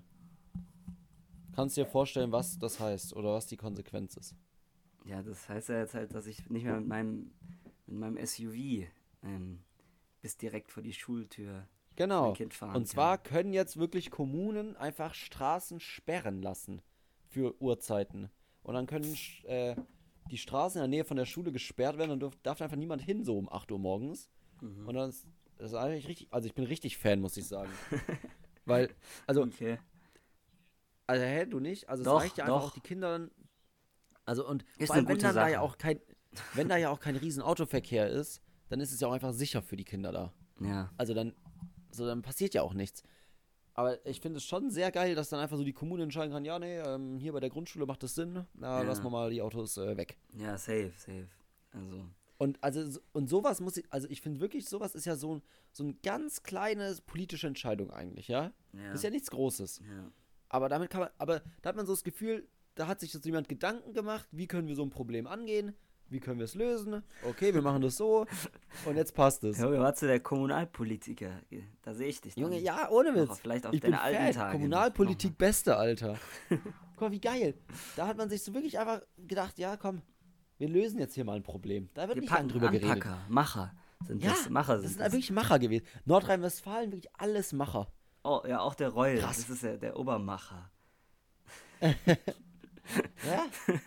Kannst du dir vorstellen, was das heißt oder was die Konsequenz ist? Ja, das heißt ja jetzt halt, dass ich nicht mehr mit meinem SUV bis direkt vor die Schultür mein Genau. Kind fahren Und zwar können jetzt wirklich Kommunen einfach Straßen sperren lassen für Uhrzeiten. Und dann können die Straßen in der Nähe von der Schule gesperrt werden und darf einfach niemand hin, so um 8 Uhr morgens. kann. Und das ist eigentlich richtig, also ich bin richtig Fan, muss ich sagen. Weil, also, Okay. hä, du nicht? Also Doch, es reicht ja einfach doch. auch die Kinder dann, also und Ist vor allem, eine wenn gute dann da ja Sache. auch wenn da ja auch kein riesen Autoverkehr ist, dann ist es ja auch einfach sicher für die Kinder da. Ja. Also dann passiert ja auch nichts. Aber ich finde es schon sehr geil, dass dann einfach so die Kommune entscheiden kann, ja, nee, hier bei der Grundschule macht das Sinn, Ja. lassen wir mal die Autos weg. Ja, safe. Also, Und sowas also ich finde wirklich, sowas ist ja so ein ganz kleines politische Entscheidung eigentlich, ja? ja. Das ist ja nichts Großes. Ja. Aber da hat man so das Gefühl, da hat sich jetzt jemand Gedanken gemacht, wie können wir so ein Problem angehen, wie können wir es lösen, okay, wir machen das so und jetzt passt es. Junge, warst du der Kommunalpolitiker? Da sehe ich dich dann. Junge, ja, ohne Noch Witz. vielleicht auf Ich bin deine alten Fan. Tage. Kommunalpolitik beste, Alter. Guck mal, wie geil. Da hat man sich so wirklich einfach gedacht, ja, komm, wir lösen jetzt hier mal ein Problem. Da wird Wir nicht lang packen drüber geredet. Anpacker, Macher sind Ja, das. Macher das sind sind das. wirklich Macher gewesen. Nordrhein-Westfalen, wirklich alles Macher. Oh, ja, auch der Reul. Krass. Das ist ja der Obermacher. Ja?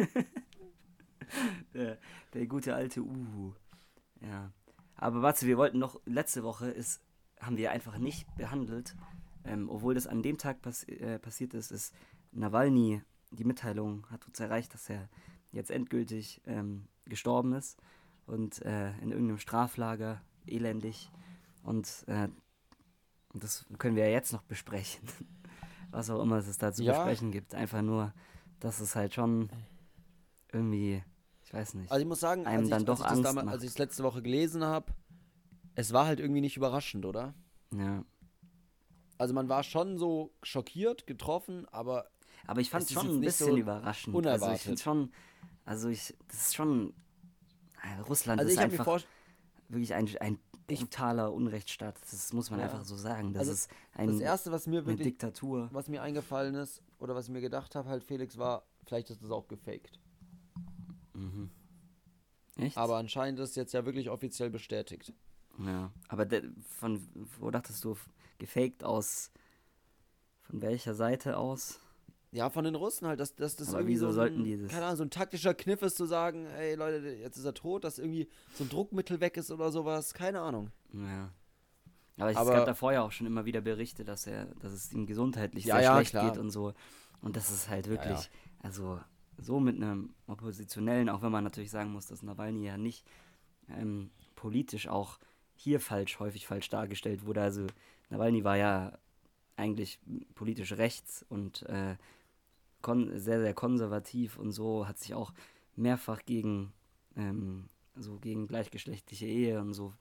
Der gute alte Uhu. Ja. Aber warte, wir wollten noch, letzte Woche haben wir einfach nicht behandelt, obwohl das an dem Tag passiert ist Nawalny, die Mitteilung hat uns erreicht, dass er jetzt endgültig gestorben ist und in irgendeinem Straflager elendig. Und das können wir ja jetzt noch besprechen. Was auch immer es da zu besprechen gibt. Einfach nur, dass es halt schon irgendwie, ich weiß nicht, also ich muss sagen, einem dann doch Angst macht. als ich es letzte Woche gelesen habe, es war halt irgendwie nicht überraschend, oder? Ja. Also man war schon so schockiert, getroffen, aber ich fand es schon ein bisschen so überraschend. Unerwartet. Also ich finde schon, das ist schon, Russland also ist einfach wirklich ein brutaler Unrechtsstaat. Das muss man einfach so sagen. Das ist das Erste, was mir eine Diktatur. Was mir eingefallen ist, oder was ich mir gedacht habe, halt, Felix, war, vielleicht ist das auch gefaked. Mhm. Echt? Aber anscheinend ist es jetzt ja wirklich offiziell bestätigt. Ja, aber von wo dachtest du, gefaked aus, von welcher Seite aus? Ja, von den Russen halt, dass das aber irgendwie wieso so sollten die das? Keine Ahnung, so ein taktischer Kniff ist zu sagen, ey Leute, jetzt ist er tot, dass irgendwie so ein Druckmittel weg ist oder sowas, keine Ahnung. Ja. Aber es gab davor ja auch schon immer wieder Berichte, dass es ihm gesundheitlich sehr schlecht geht und so. Und das ist halt wirklich, also so mit einem Oppositionellen, auch wenn man natürlich sagen muss, dass Nawalny ja nicht politisch auch hier häufig falsch dargestellt wurde. Also Nawalny war ja eigentlich politisch rechts und sehr, sehr konservativ und so, hat sich auch mehrfach gegen gleichgeschlechtliche Ehe und so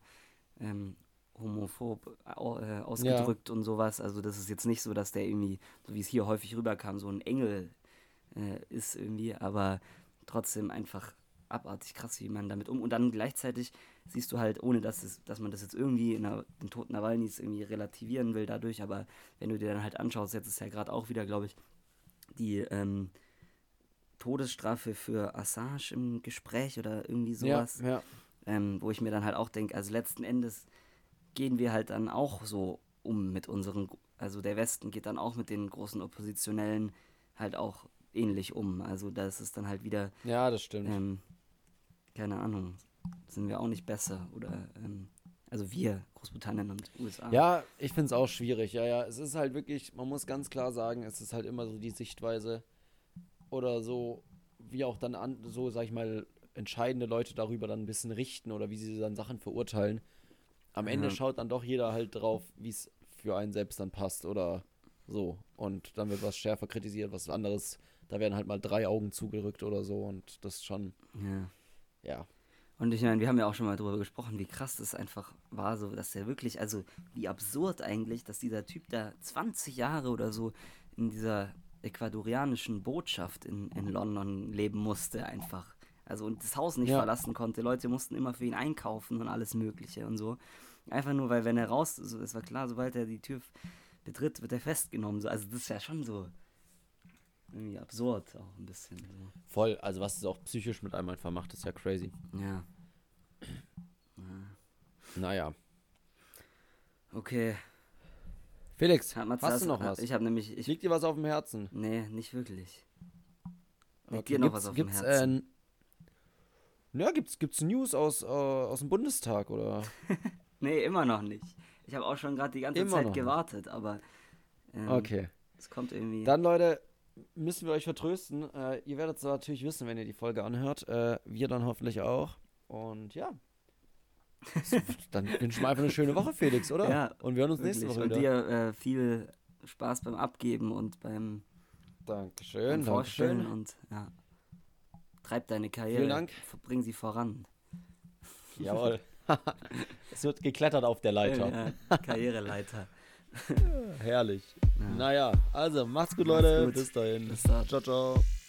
homophob ausgedrückt und sowas. Also das ist jetzt nicht so, dass der irgendwie, so wie es hier häufig rüberkam, so ein Engel ist irgendwie, aber trotzdem einfach abartig krass, wie man damit und dann gleichzeitig siehst du halt, ohne dass man das jetzt irgendwie den Tod Nawalnys irgendwie relativieren will dadurch, aber wenn du dir dann halt anschaust, jetzt ist ja gerade auch wieder, glaube ich, die Todesstrafe für Assange im Gespräch oder irgendwie sowas, wo ich mir dann halt auch denke, also letzten Endes gehen wir halt dann auch so mit unseren, also der Westen geht dann auch mit den großen Oppositionellen halt auch ähnlich um, also das ist dann halt wieder, ja, das stimmt, keine Ahnung, sind wir auch nicht besser oder also wir, Großbritannien und USA. Ja, ich finde es auch schwierig, ja, es ist halt wirklich, man muss ganz klar sagen, es ist halt immer so die Sichtweise oder so, wie auch dann so, sag ich mal, entscheidende Leute darüber dann ein bisschen richten oder wie sie dann Sachen verurteilen. Am Ende schaut dann doch jeder halt drauf, wie es für einen selbst dann passt oder so. Und dann wird was schärfer kritisiert, was anderes, da werden halt mal 3 Augen zugerückt oder so und das schon, ja. Und ich meine, wir haben ja auch schon mal drüber gesprochen, wie krass das einfach war, so, dass der wirklich, also wie absurd eigentlich, dass dieser Typ da 20 Jahre oder so in dieser ecuadorianischen Botschaft in London leben musste einfach. Also und das Haus nicht verlassen konnte. Leute mussten immer für ihn einkaufen und alles Mögliche und so. Einfach nur, weil wenn er raus, so, es war klar, sobald er die Tür betritt, wird er festgenommen. So. Also das ist ja schon so irgendwie absurd auch ein bisschen. So. Voll, also was es auch psychisch mit einem einfach macht, ist ja crazy. Ja. Naja. Okay. Felix, hast du noch was? Ich habe nämlich... Liegt dir was auf dem Herzen? Nee, nicht wirklich. Liegt dir noch was auf dem Herzen? Gibt's News aus dem Bundestag, oder? Nee, immer noch nicht. Ich habe auch schon gerade die ganze Zeit gewartet, aber okay. Es kommt irgendwie... Dann, Leute, müssen wir euch vertrösten. Ihr werdet es natürlich wissen, wenn ihr die Folge anhört. Wir dann hoffentlich auch. Und ja. Dann wünschen wir einfach eine schöne Woche, Felix, oder? Ja. Und wir hören uns nächste Woche wieder. Und dir viel Spaß beim Abgeben und beim Vorstellen und ja. Treib deine Karriere. Vielen Dank. Bring sie voran. Jawohl. Es wird geklettert auf der Leiter. Ja, Karriereleiter. Herrlich. Ja. Naja, also macht's gut, Leute. Gut. Bis dahin. Bis dann. Ciao, ciao.